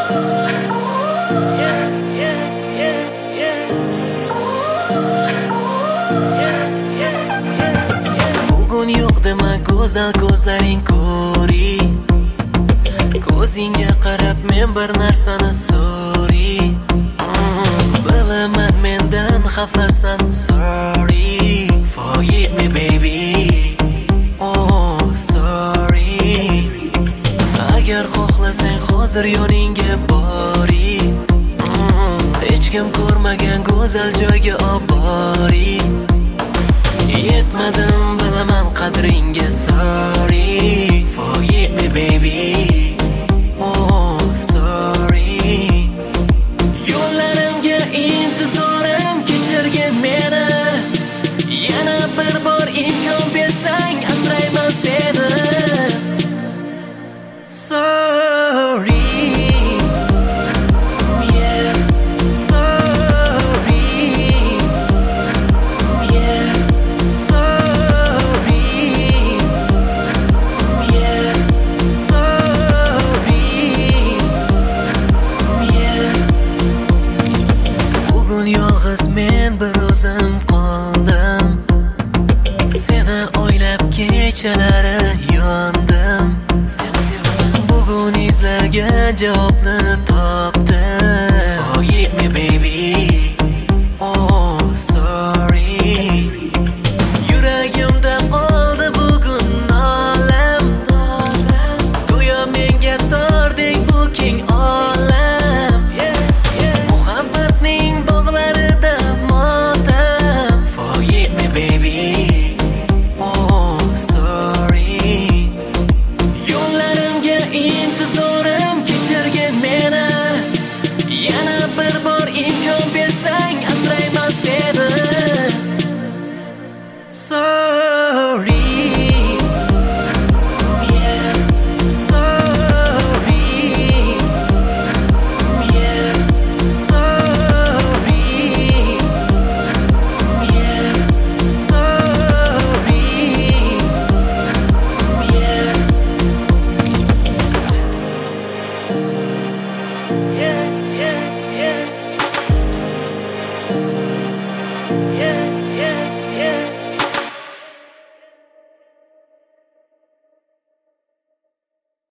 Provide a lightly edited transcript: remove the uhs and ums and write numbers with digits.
Bugun yo'q dema go'zal ko'zlaring ko'ri. Ko'zingga qarab men bir narsani so'ri. Bilaman mendan xafasan, sorry. Forgive me baby. Oh sorry. Agar xohlasang hozir yoningga bori. Hech kim ko'rmagan go'zal joyga olib bori. Yetmadim bilaman qadringga, sorry. Forgive me baby. Oh sorry. Yo'llarimga intizorim, kechirgin meni. Yana bir bor imkon bersang asrayman seni. Sorry. Yolg'iz men bir o'zim qoldim. Seni o'ylab kechalari yondim. Bugun izlagan javobni top